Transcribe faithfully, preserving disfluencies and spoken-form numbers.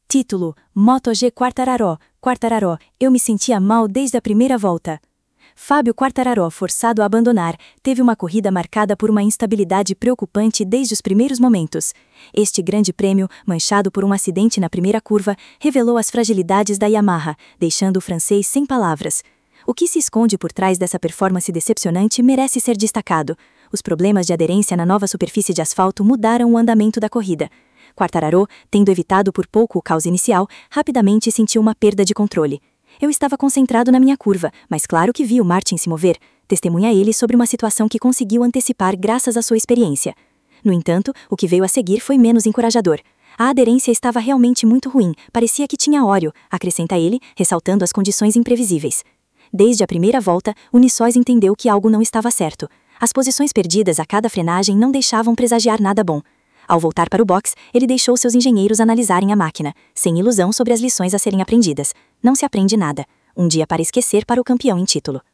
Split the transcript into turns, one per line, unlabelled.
Título: MotoG Quartararo. Quartararo, eu me sentia mal desde a primeira volta. Fábio Quartararo, forçado a abandonar, teve uma corrida marcada por uma instabilidade preocupante desde os primeiros momentos. Este grande prêmio, manchado por um acidente na primeira curva, revelou as fragilidades da Yamaha, deixando o francês sem palavras. O que se esconde por trás dessa performance decepcionante merece ser destacado. Os problemas de aderência na nova superfície de asfalto mudaram o andamento da corrida. Quartararo, tendo evitado por pouco o caos inicial, rapidamente sentiu uma perda de controle. Eu estava concentrado na minha curva, mas claro que vi o Martin se mover, testemunha ele sobre uma situação que conseguiu antecipar graças à sua experiência. No entanto, o que veio a seguir foi menos encorajador. A aderência estava realmente muito ruim, parecia que tinha óleo, acrescenta ele, ressaltando as condições imprevisíveis. Desde a primeira volta, o Niçois entendeu que algo não estava certo. As posições perdidas a cada frenagem não deixavam presagiar nada bom. Ao voltar para o box, ele deixou seus engenheiros analisarem a máquina, sem ilusão sobre as lições a serem aprendidas. Não se aprende nada. Um dia para esquecer para o campeão em título.